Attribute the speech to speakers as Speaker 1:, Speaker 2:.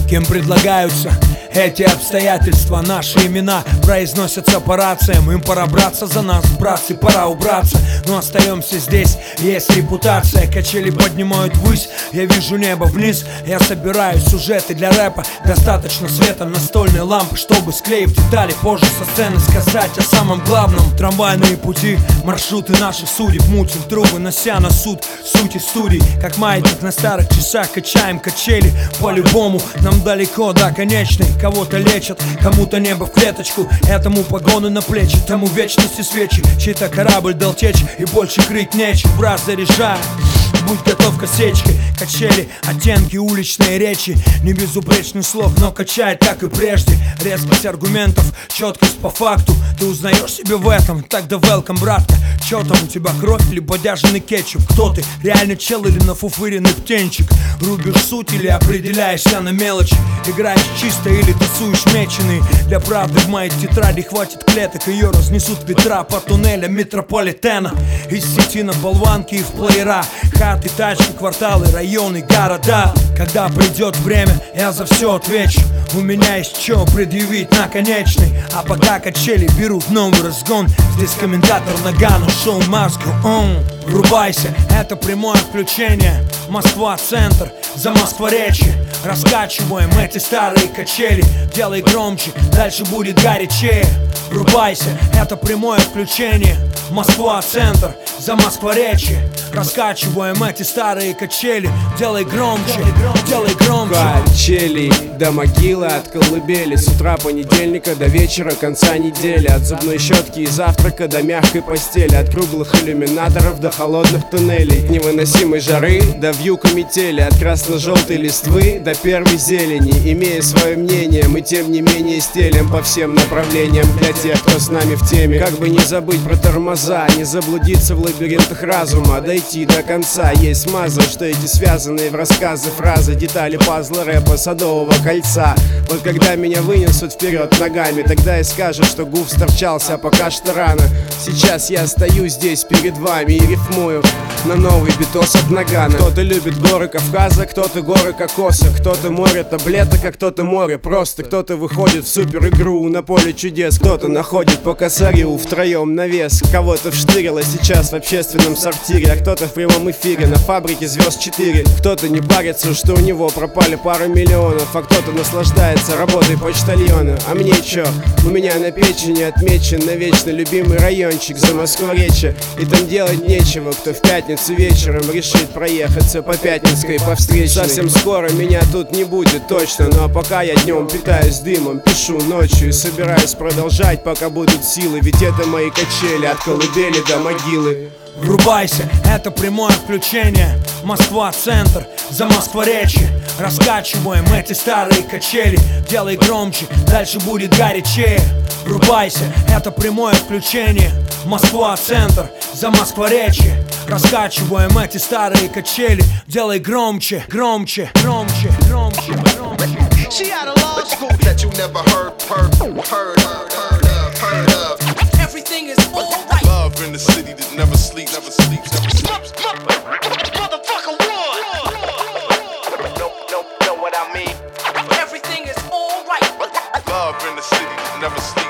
Speaker 1: Кем предлагаются эти обстоятельства? Наши имена произносятся по рациям. Им пора браться за нас, братцы, пора убраться. Но остаемся здесь, есть репутация. Качели поднимают ввысь, я вижу небо вниз. Я собираю сюжеты для рэпа. Достаточно света настольной лампы, чтобы склеив детали, позже со сцены сказать о самом главном. Трамвайные пути, маршруты наших судеб. Мутим трубы, нося на суд сути студий. Как маятник на старых часах, качаем качели. По-любому нам далеко до конечной. Кого-то лечат, кому-то небо в клеточку. Этому погоны на плечи, тому вечности свечи. Чей-то корабль дал течь, и больше крыть нечем. В раз заряжаем, будь готов к осечке. Качели, оттенки уличной речи. Не безупречный слог, но качает, как и прежде. Резкость аргументов, четкость по факту. Ты узнаешь себя в этом, тогда welcome, братка. Чё там у тебя, кровь или бодяженный кетчуп? Кто ты, реально чел или нафуфыренный птенчик? Рубишь суть или определяешься на мелочи? Играешь чисто или тасуешь меченый? Для правды в моей тетради хватит клеток. Ее разнесут ветра по туннелям метрополитена. Из сети на болванки и в плеера. Хаты, тачки, кварталы, районы, города. Когда придет время, я за все отвечу. У меня есть что предъявить наконечный. А пока качели берут новый разгон, здесь комментатор Нагано, шоу Москва. Врубайся, это прямое включение. Москва-центр, за Москворечье. Раскачиваем эти старые качели. Делай громче, дальше будет горячее. Врубайся, это прямое включение. Москва-центр, за Москворечье. Раскачиваем эти старые качели. Делай громче, делай громче.
Speaker 2: Качели до могилы, от колыбели. С утра понедельника до вечера конца недели. От зубной щетки и завтрака до мягкой постели. От круглых иллюминаторов до холодных туннелей. От невыносимой жары до вьюга метели. От красно-желтой листвы до первой зелени. Имея свое мнение, мы тем не менее стелем по всем направлениям. Для тех, кто с нами в теме. Как бы не забыть про тормоза, не заблудиться в лабиринтах разума, дойти до конца. Есть смаза, что эти связанные в рассказы фразы, детали пазла рэпа Садового кольца. Вот когда меня вынесут вперед ногами, тогда и скажут, что гуф сторчался, а пока что рано. Сейчас я стою здесь перед вами и рифмую на новый битос от Нагана. Кто-то любит горы Кавказа, кто-то горы Кокоса, кто-то море таблеток, а кто-то море просто. Кто-то выходит в супер игру на поле чудес, кто-то находит по косарю втроем навес. Кого-то вштырило сейчас в общественном сортире, а кто-то в прямом эфире на фабрике звезд 4. Кто-то не парится, что у него пропали пары миллионов, а кто-то наслаждается работой почтальона. А мне чё? У меня на печени отмечен навечно любимый райончик за Москворечье. И там делать нечего, кто в пятницу вечером решит проехаться по Пятницкой, по встречной. Совсем скоро меня тут не будет точно, ну а пока я днем питаюсь дымом, пишу ночью и собираюсь продолжать, пока будут силы. Ведь это мои качели от колыбели до могилы.
Speaker 1: Врубайся, это прямое включение. Москва-центр, за Москворечье. Раскачиваем эти старые качели. Делай громче, дальше будет горячее. Врубайся, это прямое включение. Москва-центр, за Москворечье. Раскачиваем эти старые качели. Делай громче, громче, громче, громче, громче.
Speaker 3: She out of law school that you never heard of.
Speaker 4: Everything is alright.
Speaker 3: Love in the city that never sleeps, never sleeps, never sleeps.
Speaker 4: Motherfucker war.
Speaker 3: Know what I mean?
Speaker 4: Everything is alright.
Speaker 3: Love in the city that never sleeps.